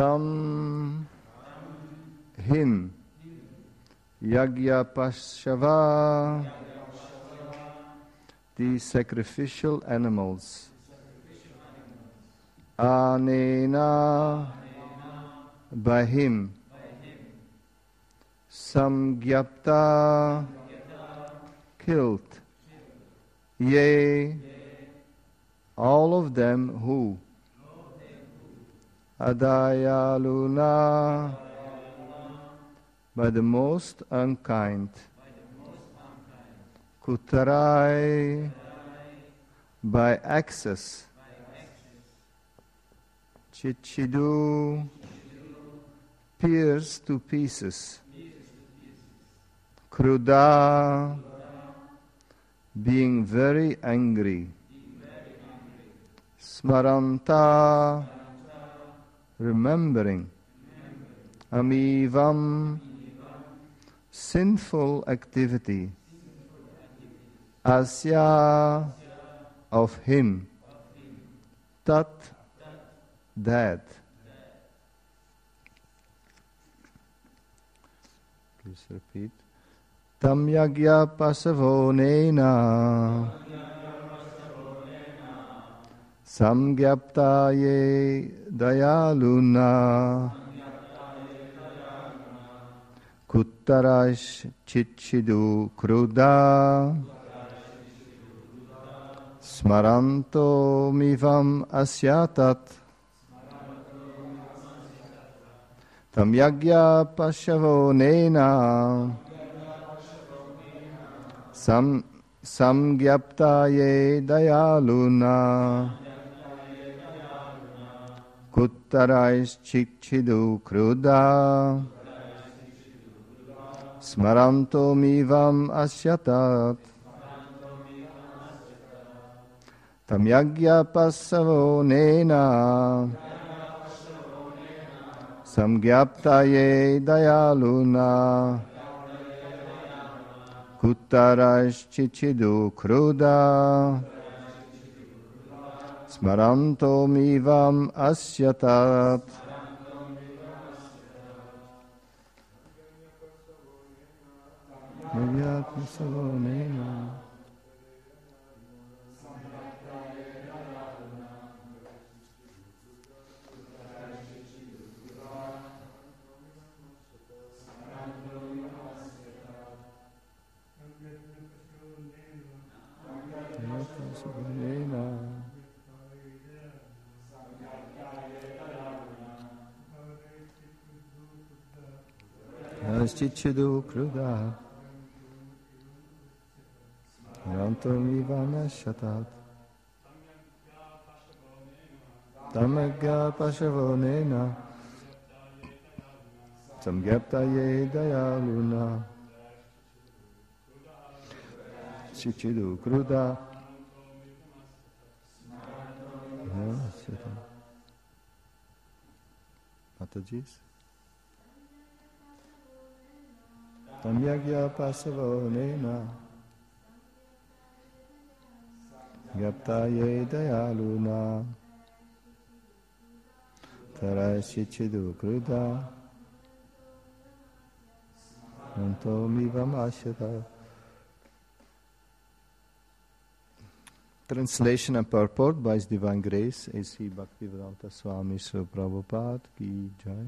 Tam him Yagya Pashava, the sacrificial animals. Anena, by him. Samgyapta, killed. Yea, all of them who. Adayaluna, by the most unkind. Kutarai, by access. Chichidu, pierce to pieces. Kruda, being very angry. Smaranta, remembering. Amivam, sinful activity. Asya, of him. Tat, that. Please repeat. Tam yagya pasavonena samgyaptaye dayaluna kuttarash chichidu kruda smaranto mivam asyatat tam yagya pasavonena samgyaptaye dayaluna kuttarais chichidu kruda smaranto mivam asyatat tam yagya pasavonena samgyaptaye dayaluna kuttarash chichidu kruda smaranto mivam asyatat Yagyatma savonena Chichidu kruda Rantam ivana shatat Tamagya pashavonena Samgyaptaye dayaluna Chichidu kruda Matajis Tamyagya pasavonena Gyaptaye dayaluna Tarashichidu kruda Antomivam ashyata. Translation and purport by His Divine Grace A.C. Bhaktivedanta Swami Srila Prabhupada Ki Jai.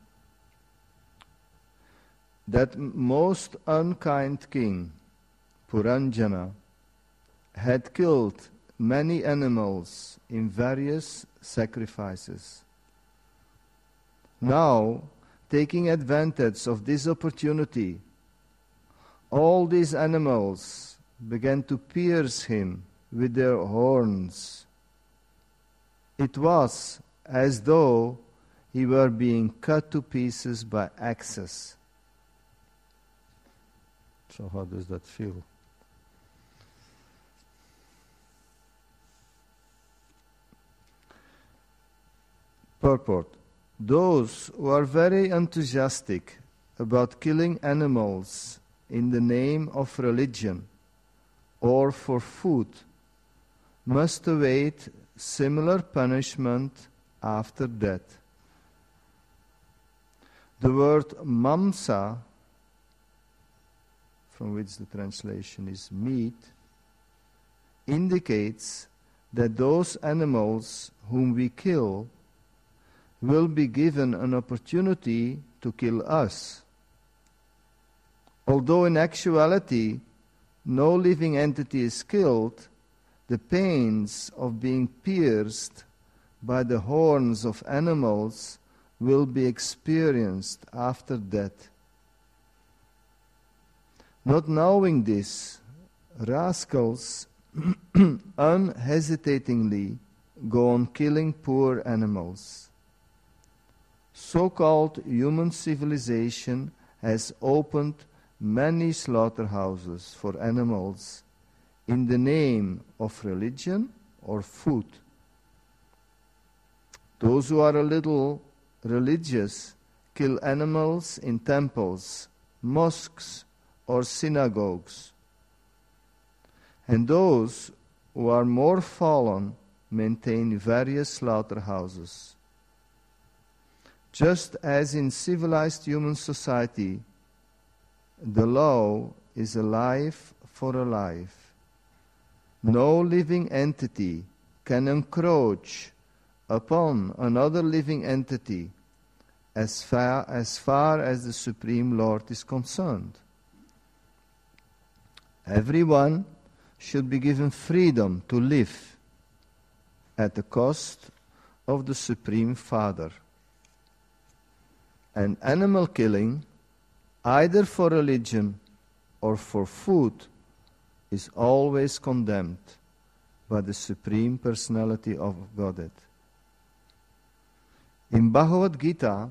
That most unkind king, Puranjana, had killed many animals in various sacrifices. Now, taking advantage of this opportunity, all these animals began to pierce him with their horns. It was as though he were being cut to pieces by axes. So how does that feel? Purport. Those who are very enthusiastic about killing animals in the name of religion or for food must await similar punishment after death. The word mamsa, from which the translation is meat, indicates that those animals whom we kill will be given an opportunity to kill us. Although in actuality no living entity is killed, the pains of being pierced by the horns of animals will be experienced after death. Not knowing this, rascals unhesitatingly go on killing poor animals. So-called human civilization has opened many slaughterhouses for animals in the name of religion or food. Those who are a little religious kill animals in temples, mosques, or synagogues. And those who are more fallen maintain various slaughterhouses. Just as in civilized human society, the law is a life for a life. No living entity can encroach upon another living entity as far as the Supreme Lord is concerned. Everyone should be given freedom to live at the cost of the Supreme Father. And animal killing, either for religion or for food, is always condemned by the Supreme Personality of Godhead. In Bhagavad Gita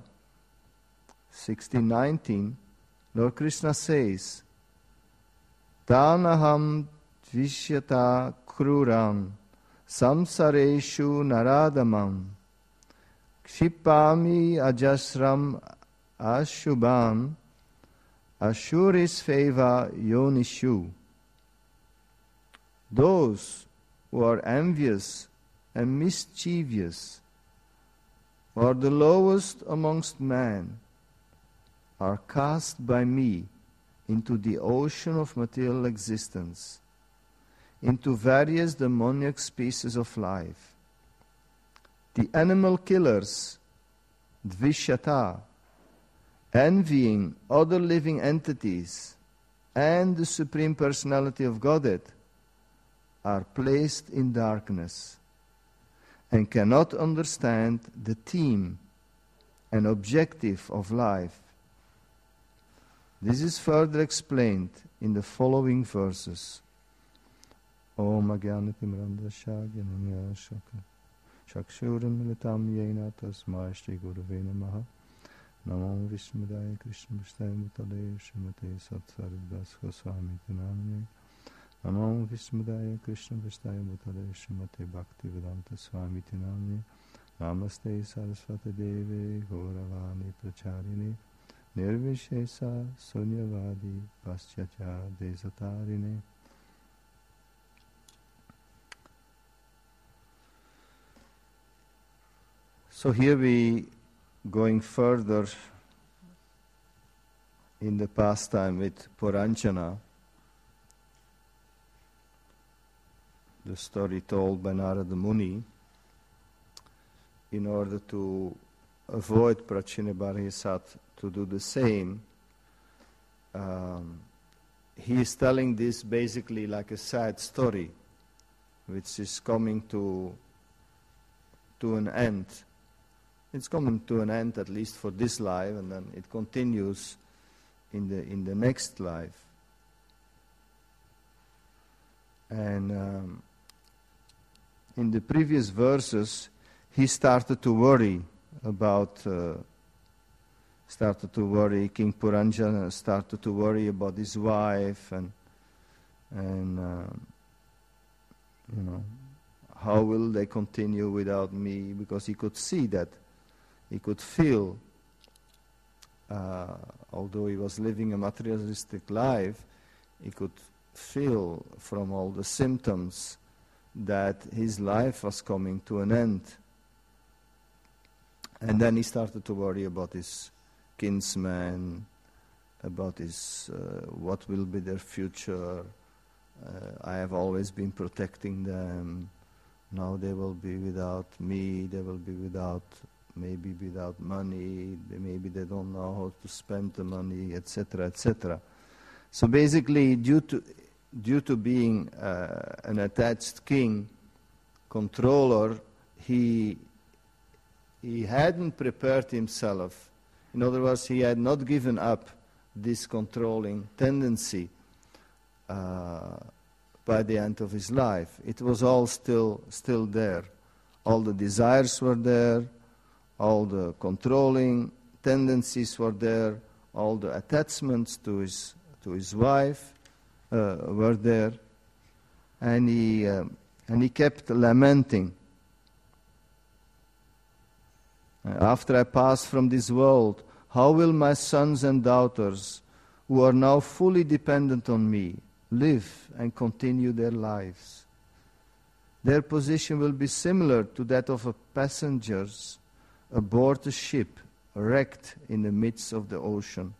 16:19, Lord Krishna says, Tanaham Dvishyata Kruram Samsareshu Naradamam Kshipami Ajasram Ashubham Ashurisfeva Yonishu. Those who are envious and mischievous, who are the lowest amongst men, are cast by me into the ocean of material existence, into various demoniac species of life. The animal killers, Dvishyata, envying other living entities and the Supreme Personality of Godhead, are placed in darkness and cannot understand the theme and objective of life. This is further explained in the following verses. Om Agyanatimirandasya Gyanamya Shakshuram Militam Yena Tasmai Shri Gurave Namaha Namo Vishmudaya Krishna Vishaya Mutale Srimate Satsaridas Goswami Tinamne Namo Vishmudaya Krishna Vishaya Mutale Srimate Bhakti Vedanta Swami Tinamne Namaste Saraswati Deve Gauravani Pracharini Nirvishesa Sunyavadi Paschatya Desatarine. So here we going further in the pastime with Puranjana, the story told by Narada Muni, in order to avoid Prachinabarhisat to do the same. He is telling this basically like a sad story, which is coming to an end. It's coming to an end, at least for this life, and then it continues in the next life. And in the previous verses, he started to worry about. King Puranjana started to worry about his wife and how will they continue without me? Because he could see that. He could feel, although he was living a materialistic life, he could feel from all the symptoms that his life was coming to an end. And then he started to worry about his kinsmen, about what will be their future. I have always been protecting them. Now they will be without me. They will be maybe without money. Maybe they don't know how to spend the money, etc., etc. So basically, due to being an attached king, controller, he hadn't prepared himself. In other words, he had not given up this controlling tendency by the end of his life. It was all still there. All the desires were there, all the controlling tendencies were there, all the attachments to his wife were there, and he kept lamenting. After I pass from this world, how will my sons and daughters, who are now fully dependent on me, live and continue their lives? Their position will be similar to that of a passengers aboard a ship wrecked in the midst of the ocean.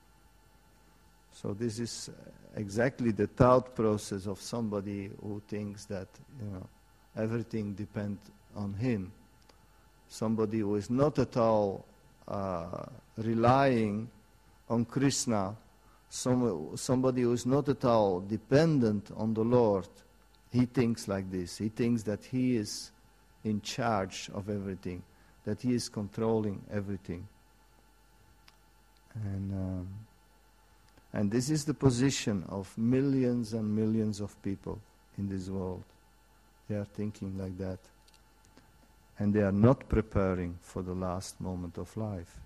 So this is exactly the thought process of somebody who thinks that everything depends on him. Somebody who is not at all relying on Krishna, somebody who is not at all dependent on the Lord. He thinks like this. He thinks that he is in charge of everything, that he is controlling everything. And this is the position of millions and millions of people in this world. They are thinking like that. And they are not preparing for the last moment of life.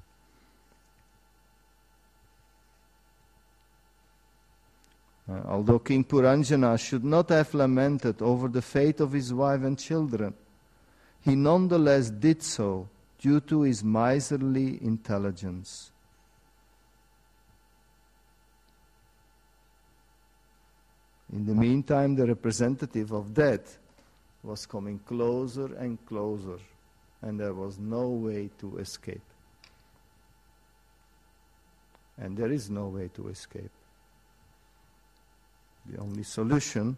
Although King Puranjana should not have lamented over the fate of his wife and children, he nonetheless did so due to his miserly intelligence. In the meantime, the representative of death was coming closer and closer, and there was no way to escape. And there is no way to escape. The only solution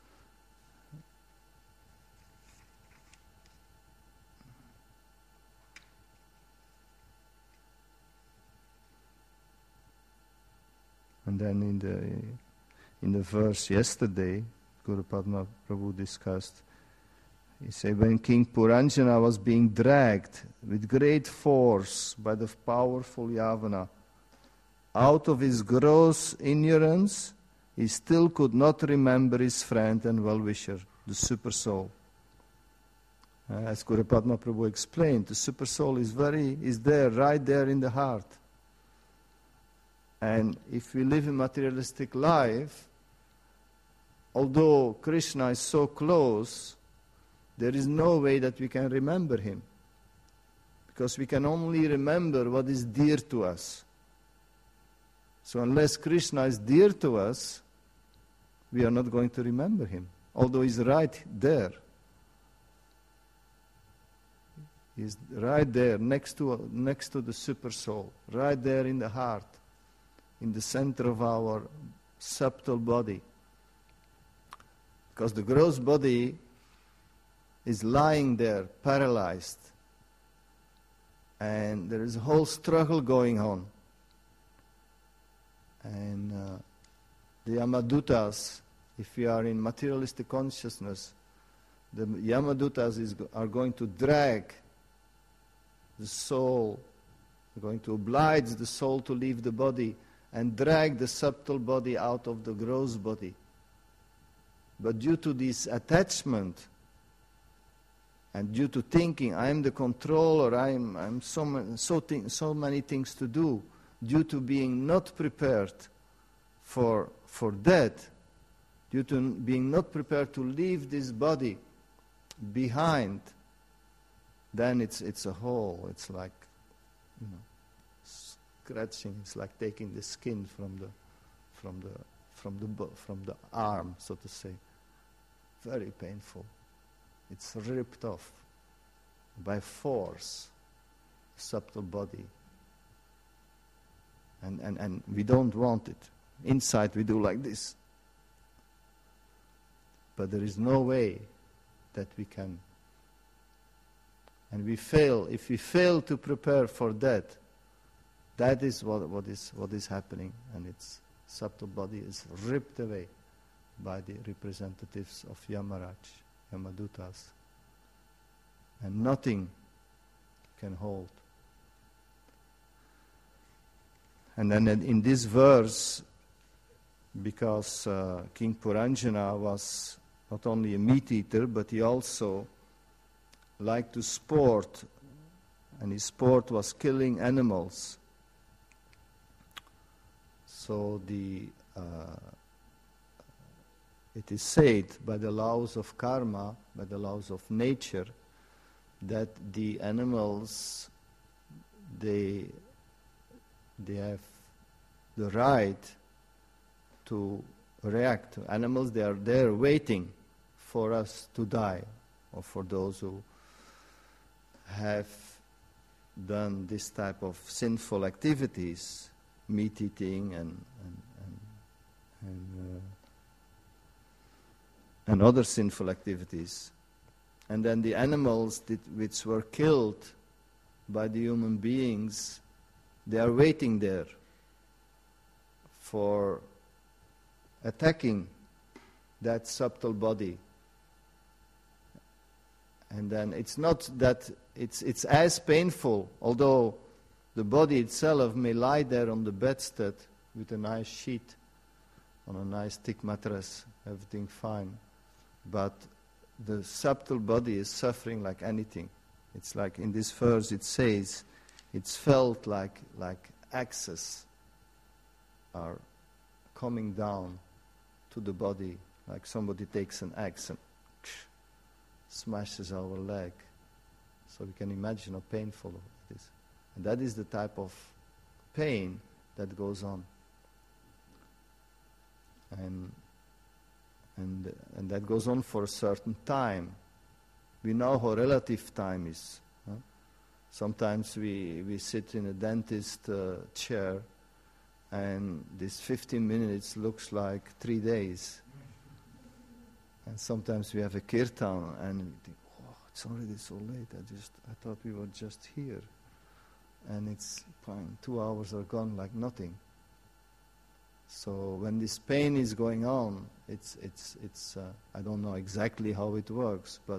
and then in the verse yesterday, Guru Padma Prabhu discussed, he said, when King Puranjana was being dragged with great force by the powerful Yavana out of his gross ignorance, he still could not remember his friend and well-wisher, the Super Soul. As Guru Padma Prabhu explained, the Super Soul is there, right there in the heart. And if we live a materialistic life, although Krishna is so close, there is no way that we can remember him. Because we can only remember what is dear to us. So unless Krishna is dear to us, we are not going to remember him, although he's right there. He's right there, next to the Super Soul, right there in the heart, in the center of our subtle body. Because the gross body is lying there, paralyzed. And there is a whole struggle going on. And the Yamadutas, if we are in materialistic consciousness, the Yamadutas are going to drag the soul, going to oblige the soul to leave the body and drag the subtle body out of the gross body. But due to this attachment and due to thinking, I am the controller, I'm so many things to do, due to being not prepared for death, due to being not prepared to leave this body behind, then it's a hole. It's like, scratching. It's like taking the skin from the arm, so to say. Very painful. It's ripped off by force, subtle body. And we don't want it. Inside we do like this. But there is no way that we can. And we fail. If we fail to prepare for that, that is what is happening. And its subtle body is ripped away by the representatives of Yamaraj, Yamadutas. And nothing can hold. And then in this verse, because King Puranjana was not only a meat eater, but he also liked to sport, and his sport was killing animals. So it is said by the laws of karma, by the laws of nature, that the animals, they have the right to react. Animals, they are there waiting for us to die, or for those who have done this type of sinful activities, meat eating and other sinful activities. And then the animals which were killed by the human beings, they are waiting there for attacking that subtle body. And then it's not that it's as painful, although the body itself may lie there on the bedstead with a nice sheet, on a nice thick mattress, everything fine. But the subtle body is suffering like anything. It's like in this verse it says, it's felt like axes are coming down to the body, like somebody takes an axe and smashes our leg. So we can imagine how painful it is. And that is the type of pain that goes on. And that goes on for a certain time. We know how relative time is. Huh? Sometimes we sit in a dentist chair, and this 15 minutes looks like 3 days. And sometimes we have a kirtan, and we think, oh, it's already so late. I thought we were just here. And it's fine. 2 hours are gone like nothing. So when this pain is going on, it's I don't know exactly how it works, but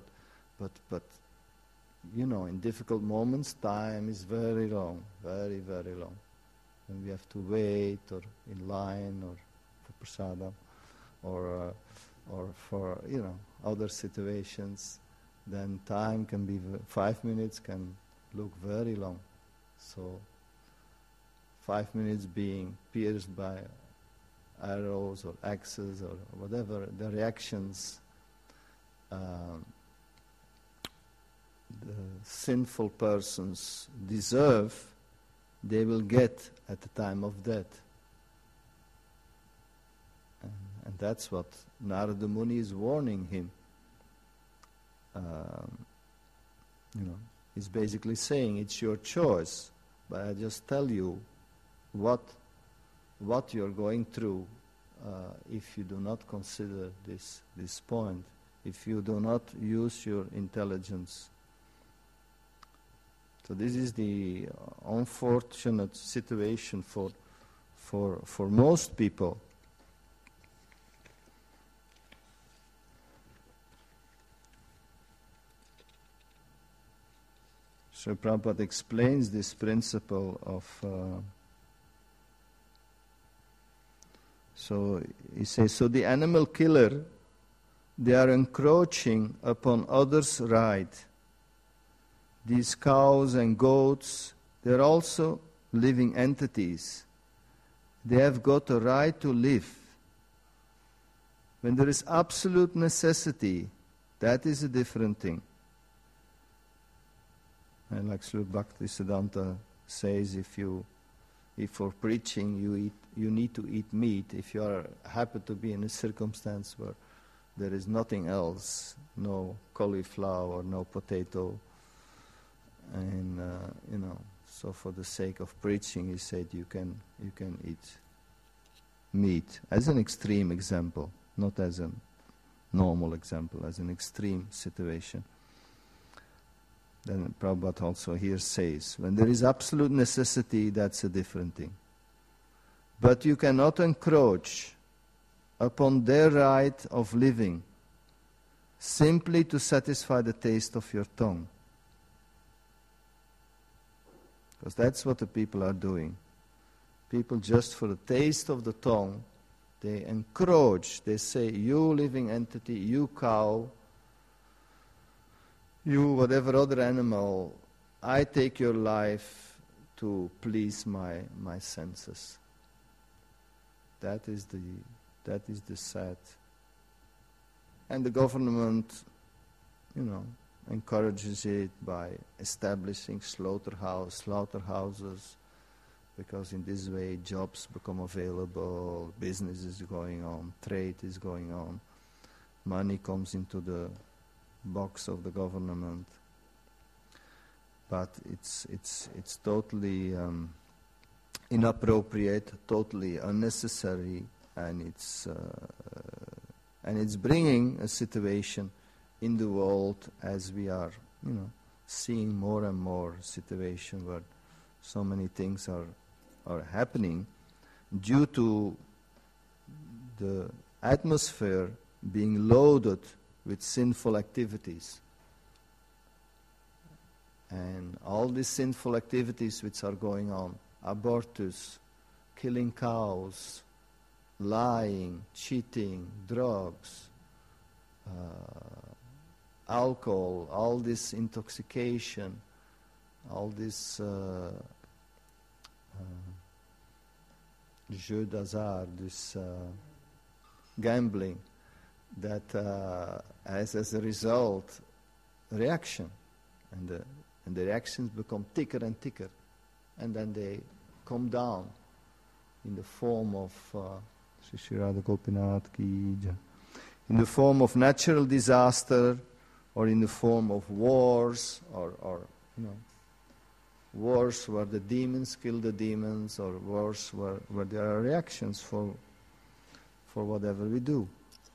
you know, in difficult moments, time is very long, very, very long. And we have to wait, or in line, or for prasada, or for, you know, other situations. Then time can be 5 minutes can look very long. So 5 minutes being pierced by arrows or axes or whatever the reactions the sinful persons deserve, they will get at the time of death. And that's what Narada Muni is warning him. You know, he's basically saying it's your choice, but I just tell you what you're going through if you do not consider this point, if you do not use your intelligence. So this is the unfortunate situation for most people. Srila Prabhupada explains this principle of so he says, so the animal killer, they are encroaching upon others' right. These cows and goats, they're also living entities. They have got a right to live. When there is absolute necessity, that is a different thing. And like Srila Bhaktisiddhanta says, if for preaching you need to eat meat, if you are happen to be in a circumstance where there is nothing else, no cauliflower, no potato, and So for the sake of preaching, he said you can eat meat, as an extreme example, not as a normal example, as an extreme situation. Then Prabhupada also here says, when there is absolute necessity, that's a different thing. But you cannot encroach upon their right of living simply to satisfy the taste of your tongue. Because that's what the people are doing. People just for the taste of the tongue, they encroach. They say, you living entity, you cow, you whatever other animal, I take your life to please my senses. That is the sad. And the government, encourages it by establishing slaughterhouses, because in this way jobs become available, business is going on, trade is going on, money comes into the box of the government. But it's totally inappropriate, totally unnecessary, and it's bringing a situation in the world, as we are, seeing more and more situation where so many things are happening due to the atmosphere being loaded with sinful activities. And all these sinful activities which are going on, abortus, killing cows, lying, cheating, drugs, alcohol, all this intoxication, all this jeu d'hasard, this gambling, that has as a result reaction, and the reactions become thicker and thicker, and then they come down in the form of in the form of natural disaster, or in the form of wars, or wars where the demons kill the demons, or wars where there are reactions for whatever we do.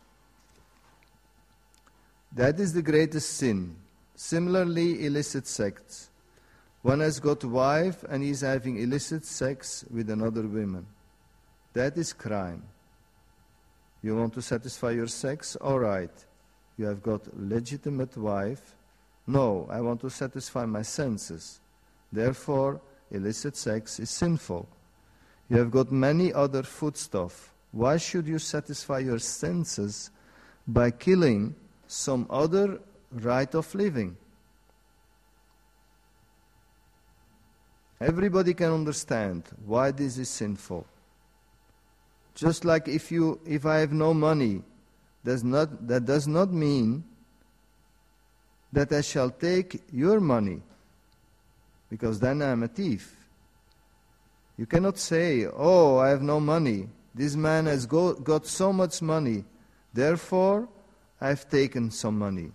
That is the greatest sin. Similarly, illicit sex. One has got a wife and he is having illicit sex with another woman. That is crime. You want to satisfy your sex? All right. You have got a legitimate wife. No, I want to satisfy my senses. Therefore, illicit sex is sinful. You have got many other foodstuff. Why should you satisfy your senses by killing some other right of living? Everybody can understand why this is sinful. Just like if I have no money, that does not mean that I shall take your money, because then I am a thief. You cannot say, oh, I have no money. This man has got so much money, therefore I have taken some money.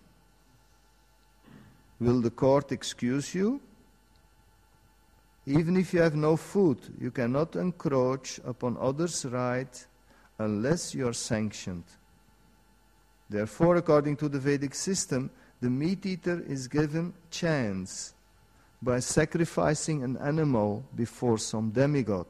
Will the court excuse you? Even if you have no food, you cannot encroach upon others' right unless you are sanctioned. Therefore, according to the Vedic system, the meat eater is given chance by sacrificing an animal before some demigod.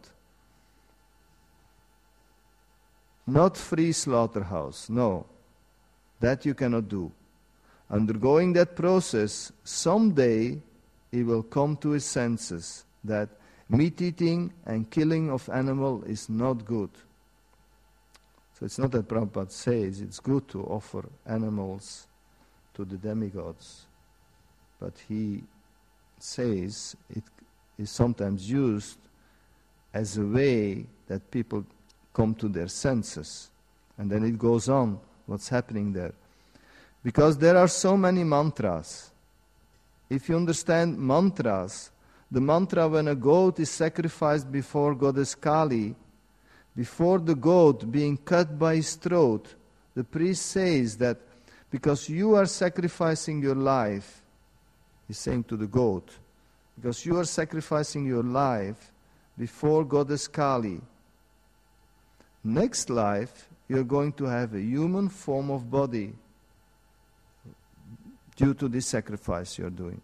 Not free slaughterhouse, no. That you cannot do. Undergoing that process, someday he will come to his senses that meat eating and killing of animal is not good. So it's not that Prabhupada says it's good to offer animals to the demigods, but he says it is sometimes used as a way that people come to their senses. And then it goes on, what's happening there. Because there are so many mantras. If you understand mantras, the mantra when a goat is sacrificed before Goddess Kali, before the goat being cut by his throat, the priest says that because you are sacrificing your life, he's saying to the goat, because you are sacrificing your life before Goddess Kali. Next life, you're going to have a human form of body due to this sacrifice you're doing.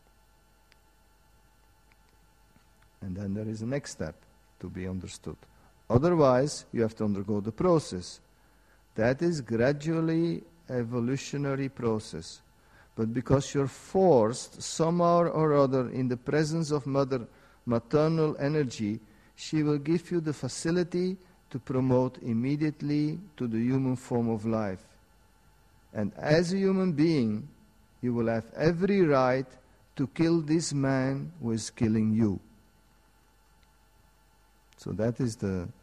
And then there is a next step to be understood. Otherwise, you have to undergo the process. That is gradually evolutionary process. But because you're forced somehow or other in the presence of maternal energy, she will give you the facility to promote immediately to the human form of life. And as a human being, you will have every right to kill this man who is killing you. So that is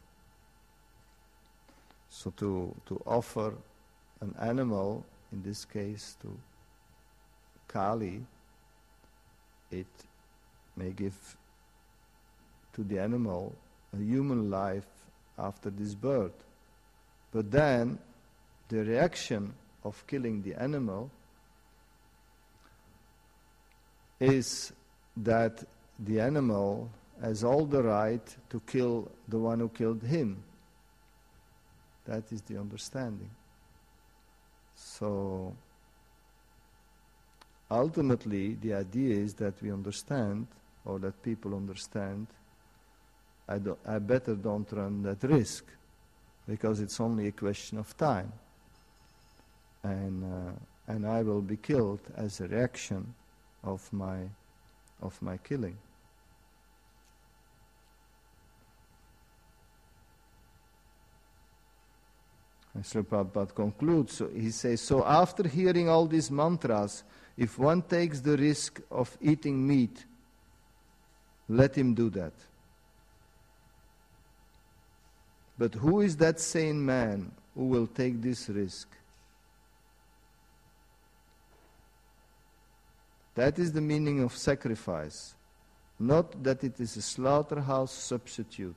to offer an animal, in this case to Kali, it may give to the animal a human life after this birth. But then the reaction of killing the animal is that the animal has all the right to kill the one who killed him. That is the understanding. So ultimately the idea is that we understand, or that people understand, I better don't run that risk, because it's only a question of time. And I will be killed as a reaction of my killing. And Srila Prabhupada concludes, so he says, so after hearing all these mantras, if one takes the risk of eating meat, let him do that. But who is that sane man who will take this risk? That is the meaning of sacrifice, not that it is a slaughterhouse substitute.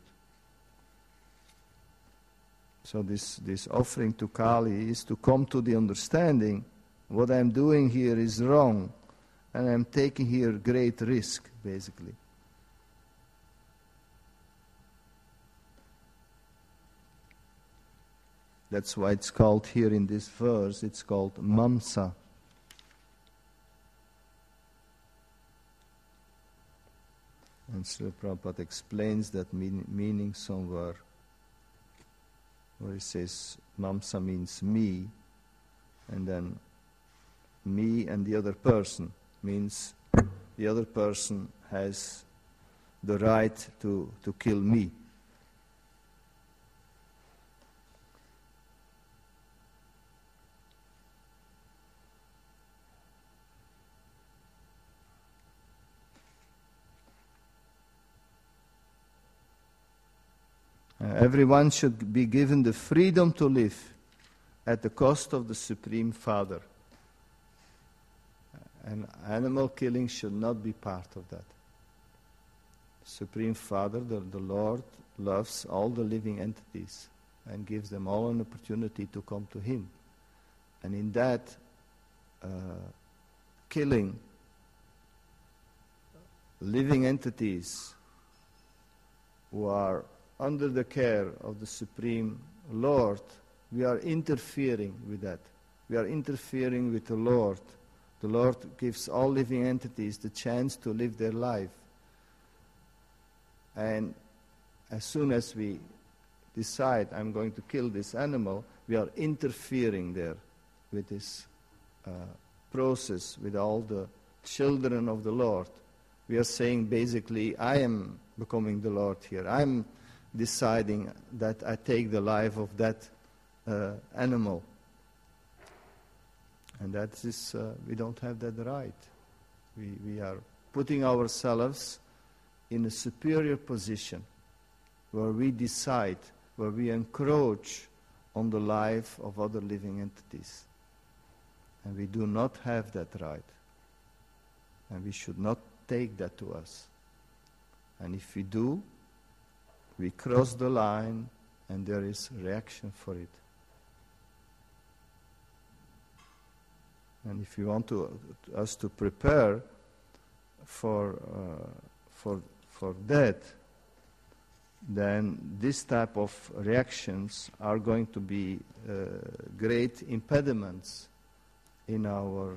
So this offering to Kali is to come to the understanding, what I'm doing here is wrong, and I'm taking here great risk, basically. That's why it's called here in this verse, it's called Mamsa. And Srila Prabhupada explains that meaning somewhere, where he says Mamsa means me, and then me and the other person means the other person has the right to kill me. Everyone should be given the freedom to live at the cost of the Supreme Father. And animal killing should not be part of that. Supreme Father, the Lord, loves all the living entities and gives them all an opportunity to come to Him. And in that killing living entities who are under the care of the Supreme Lord, we are interfering with that. We are interfering with the Lord. The Lord gives all living entities the chance to live their life. And as soon as we decide, I'm going to kill this animal, we are interfering there with this process, with all the children of the Lord. We are saying basically, I am becoming the Lord here. I'm deciding that I take the life of that animal. And that is, we don't have that right. We are putting ourselves in a superior position where we decide, where we encroach on the life of other living entities. And we do not have that right. And we should not take that to us. And if we do, we cross the line and there is reaction for it. And if you want us to prepare for that, then this type of reactions are going to be great impediments in our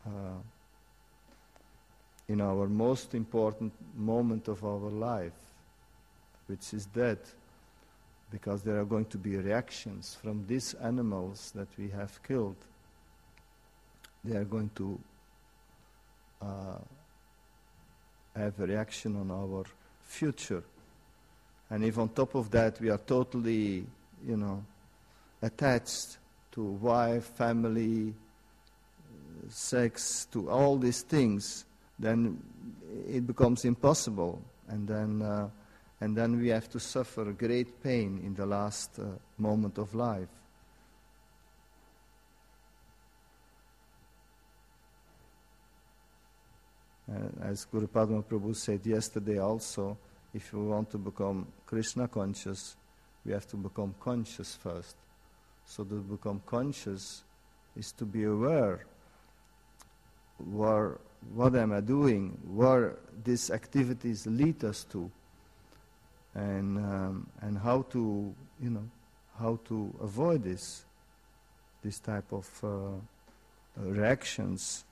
most important moment of our life, which is death, because there are going to be reactions from these animals that we have killed. They are going to have a reaction on our future. And if on top of that we are totally, attached to wife, family, sex, to all these things, then it becomes impossible. And then we have to suffer great pain in the last moment of life. As Guru Padma Prabhu said yesterday also, if we want to become Krishna conscious, we have to become conscious first. So to become conscious is to be aware what am I doing, where these activities lead us to, and how to avoid this type of reactions.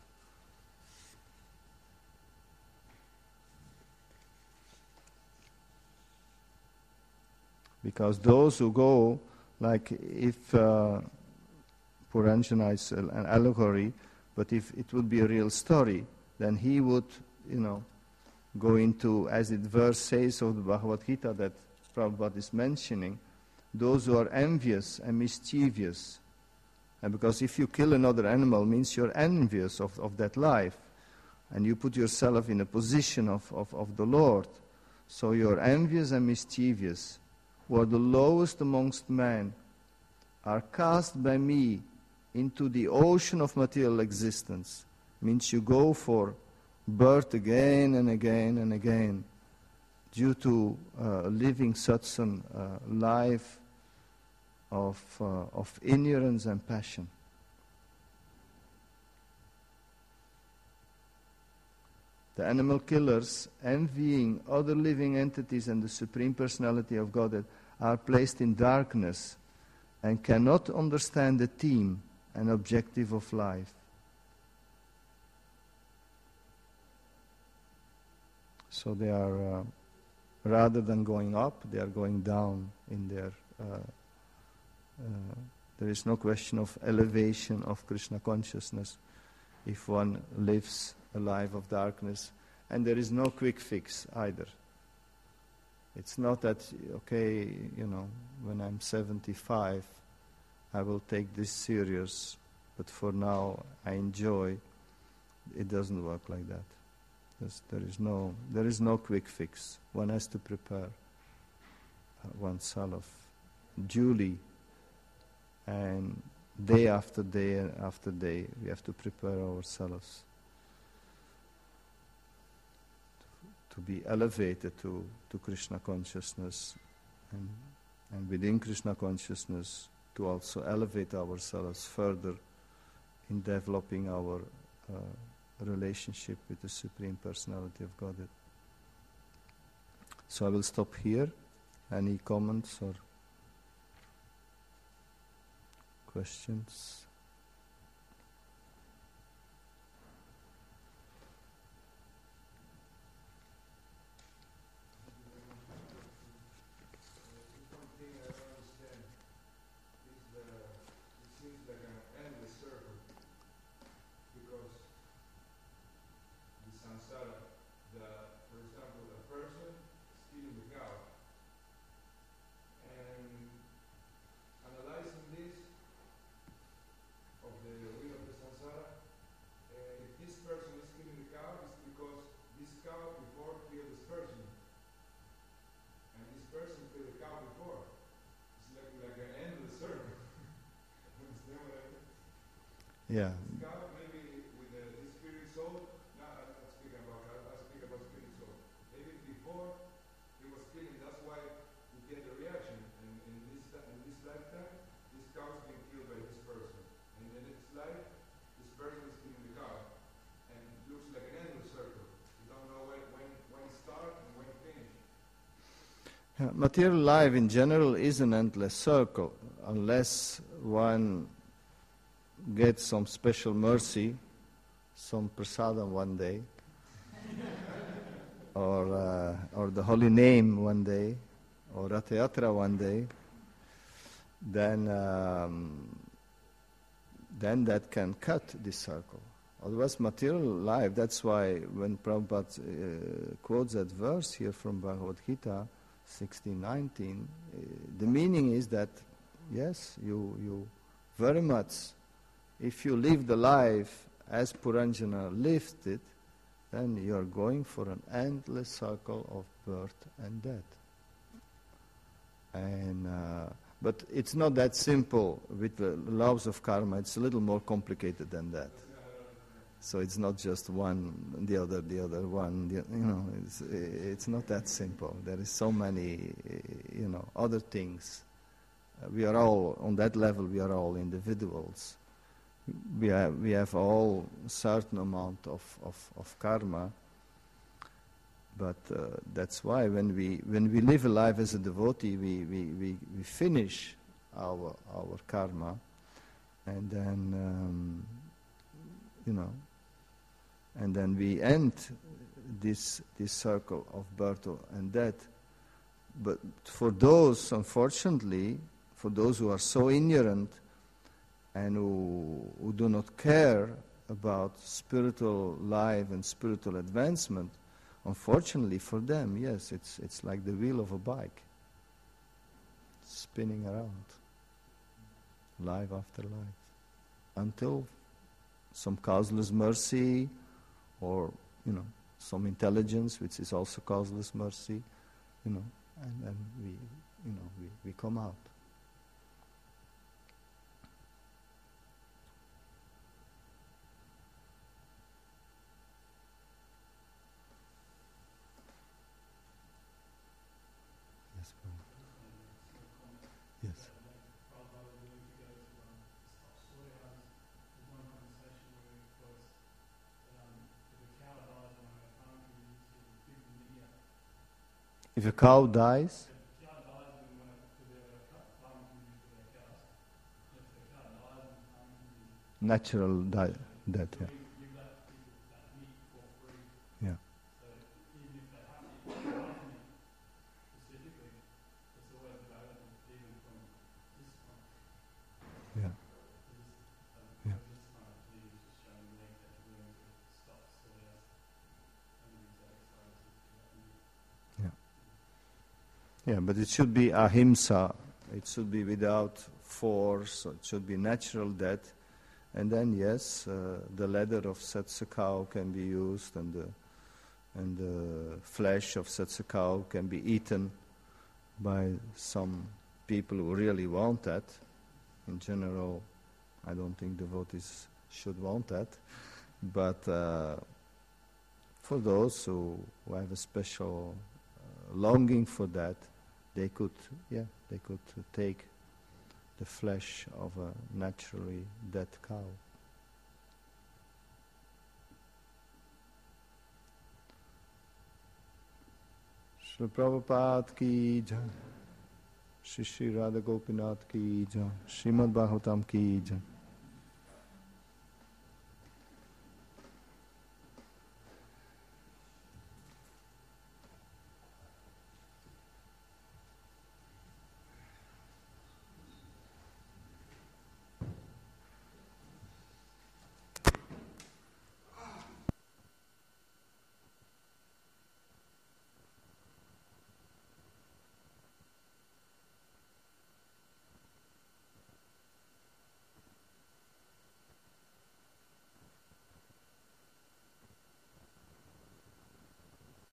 Because those who go, like if Puranjana is an allegory, but if it would be a real story, then he would, go into, as the verse says of the Bhagavad Gita that Prabhupada is mentioning, those who are envious and mischievous. And because if you kill another animal, means you're envious of that life, and you put yourself in a position of the Lord. So you're envious and mischievous, who are the lowest amongst men, are cast by me into the ocean of material existence. Means you go for birth again and again and again, due to living such a life of ignorance and passion. The animal killers, envying other living entities and the Supreme Personality of Godhead, are placed in darkness and cannot understand the theme and objective of life. So they are, rather than going up, they are going down in their... there is no question of elevation of Krishna consciousness if one lives a life of darkness. And there is no quick fix either. It's not that, okay, when I'm 75, I will take this serious, but for now I enjoy. It doesn't work like that. There is no quick fix. One has to prepare oneself duly, and day after day after day, we have to prepare ourselves to be elevated to Krishna consciousness, and within Krishna consciousness to also elevate ourselves further in developing our relationship with the Supreme Personality of Godhead. So I will stop here. Any comments or questions? Yeah. God, maybe with the spirit soul, I'll speak about spirit soul. Maybe before he was killing, that's why we get the reaction. And in this lifetime, this cow is being killed by this person. And in the next life, this person is killing the cow. And it looks like an endless circle. Material life in general is an endless circle, unless one gets some special mercy, some prasadam one day, or the holy name one day, or Rath Yatra one day, then that can cut this circle. Otherwise, material life, that's why when Prabhupada quotes that verse here from Bhagavad Gita, 16:19, the meaning is that, yes, you very much, if you live the life as Puranjana lived it, then you are going for an endless circle of birth and death. And but it's not that simple with the laws of karma. It's a little more complicated than that. So it's not just one, the other one. It's not that simple. There is so many, other things. We are all on that level. We are all individuals. We have all a certain amount of karma. But that's why when we live a life as a devotee, we finish our karma, and then and then we end this circle of birth and death. But for those, unfortunately, for those who are so ignorant and who do not care about spiritual life and spiritual advancement, unfortunately for them, yes, it's like the wheel of a bike, spinning around, life after life, until some causeless mercy, or some intelligence, which is also causeless mercy, and then we come out. Yes, yes. If a cow dies, natural death, yeah. Yeah. Yeah. Yeah. Yeah, but it should be ahimsa. It should be without force. It should be natural death. And then, yes, the leather of such a cow can be used, and the flesh of such a cow can be eaten by some people who really want that. In general, I don't think devotees should want that. But for those who have a special longing for that, they could take the flesh of a naturally dead cow. Srila Prabhupada ki jai, Shri Radha Gopinath ki jai, Srimad Bhagavatam ki jai.